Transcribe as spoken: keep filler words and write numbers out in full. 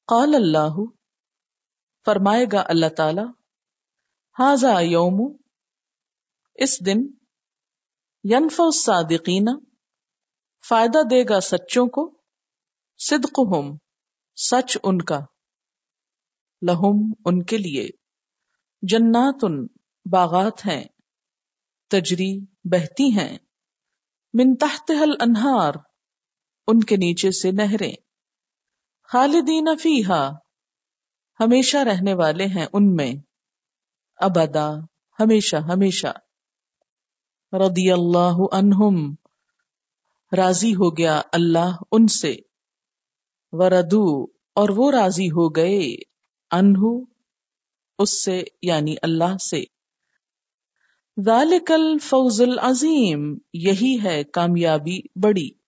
क़ाल अल्लाह, फरमाएगा अल्लाह ताला, हाज़ा यौमु, इस दिन, यनफ़उ सादिक़ीना, फायदा देगा सच्चों को, सिद्क़ुहुम, सच उनका, लहुम, उनके लिए, जन्नातुन, बागात हैं, तजरी, बहती हैं, मिन तहतिहल अन्हार, उनके नीचे से नहरें, खालिदीन फीहा, हमेशा रहने वाले हैं उनमें, अबदा, हमेशा हमेशा। रदियल्लाहु अन्हुम, राजी हो गया अल्लाह उनसे, वरदू, और वो राजी हो गए, अन्हु, उससे यानी अल्लाह से। ज़ालिकल फ़ौज़ुल अज़ीम, यही है कामयाबी बड़ी।